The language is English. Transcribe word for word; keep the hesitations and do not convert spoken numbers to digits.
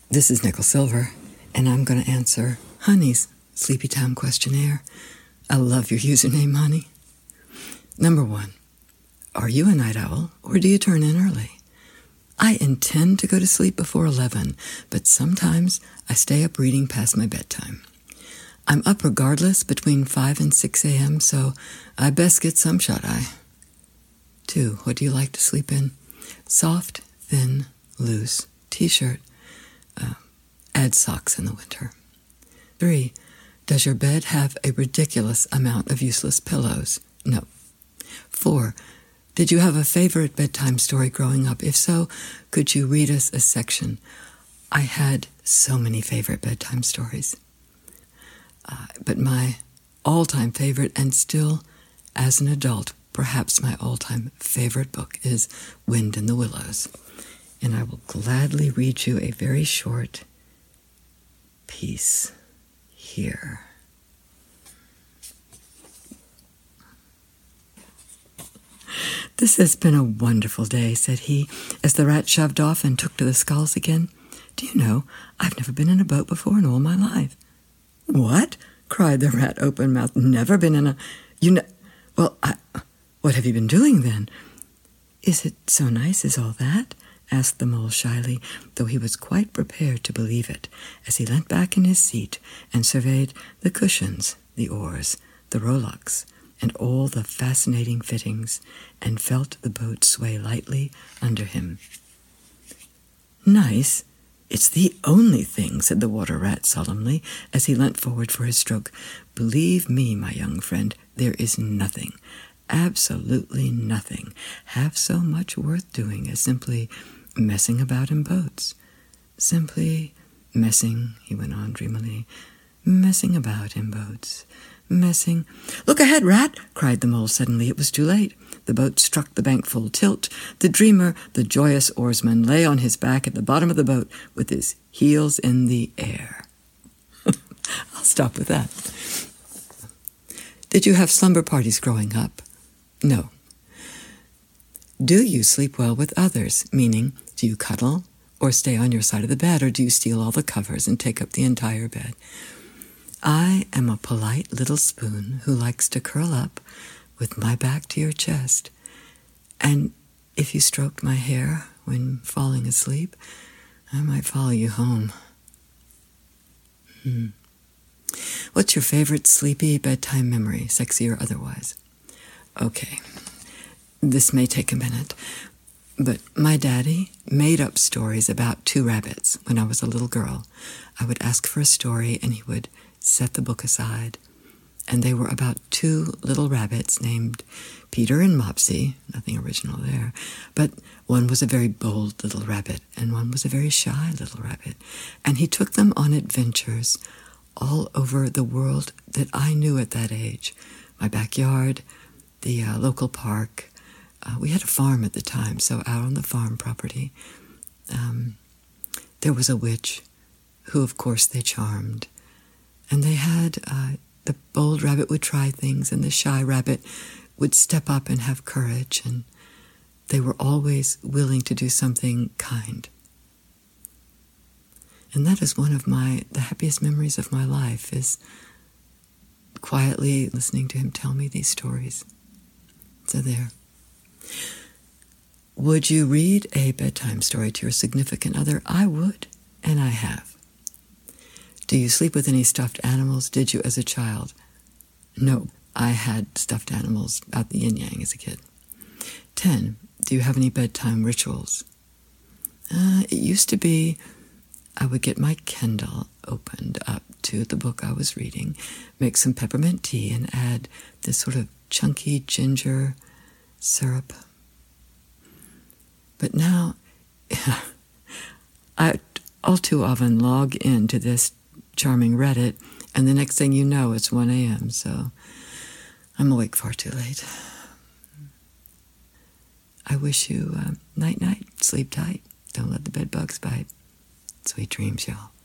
This is Nicole Silver, and I'm going to answer Honey's Sleepy Time questionnaire. I love your username, Honey. Number one, are you a night owl, or do you turn in early? I intend to go to sleep before eleven, but sometimes I stay up reading past my bedtime. I'm up regardless between five and six a.m., so I best get some shut-eye. Two, what do you like to sleep in? Soft, thin, loose, t-shirt. Uh, add socks in the winter. Three, does your bed have a ridiculous amount of useless pillows? No. Four, did you have a favorite bedtime story growing up? If so, could you read us a section? I had so many favorite bedtime stories. Uh, but my all-time favorite, and still as an adult, perhaps my all-time favorite book is Wind in the Willows. And I will gladly read you a very short piece here. This has been a wonderful day, said he, as the rat shoved off and took to the sculls again. Do you know, I've never been in a boat before in all my life. What? Cried the rat, open-mouthed. Never been in a... You know... Well, I... What have you been doing, then? Is it so nice as all that? Asked the mole shyly, though he was quite prepared to believe it, as he leant back in his seat and surveyed the cushions, the oars, the rowlocks, and all the fascinating fittings, and felt the boat sway lightly under him. Nice? It's the only thing, said the water rat solemnly, as he leant forward for his stroke. Believe me, my young friend, there is nothing, absolutely nothing, half so much worth doing as simply messing about in boats. Simply messing, he went on dreamily, messing about in boats. Messing. Look ahead, Rat, cried the mole suddenly. It was too late. The boat struck the bank full tilt. The dreamer, the joyous oarsman, lay on his back at the bottom of the boat with his heels in the air. I'll stop with that. Did you have slumber parties growing up? No. Do you sleep well with others? Meaning, do you cuddle or stay on your side of the bed, or do you steal all the covers and take up the entire bed? I am a polite little spoon who likes to curl up with my back to your chest. And if you stroked my hair when falling asleep, I might follow you home. Hmm. What's your favorite sleepy bedtime memory, sexy or otherwise? Okay, this may take a minute, but my daddy made up stories about two rabbits when I was a little girl. I would ask for a story, and he would set the book aside, and they were about two little rabbits named Peter and Mopsy, nothing original there, but one was a very bold little rabbit, and one was a very shy little rabbit, and he took them on adventures all over the world that I knew at that age. My backyard, the uh, local park. Uh, we had a farm at the time, so out on the farm property, um, there was a witch who, of course, they charmed. And they had, uh, the bold rabbit would try things, and the shy rabbit would step up and have courage, and they were always willing to do something kind. And that is one of my, the happiest memories of my life, is quietly listening to him tell me these stories. So there. Would you read a bedtime story to your significant other? I would, and I have. Do you sleep with any stuffed animals? Did you as a child? No, I had stuffed animals out the yin-yang as a kid. Ten, do you have any bedtime rituals? Uh, it used to be I would get my Kindle opened up to the book I was reading, make some peppermint tea, and add this sort of chunky ginger syrup. But now, I all too often log into this charming Reddit, and the next thing you know, it's one a.m., so I'm awake far too late. I wish you uh, night-night, sleep tight, don't let the bed bugs bite. Sweet dreams, y'all.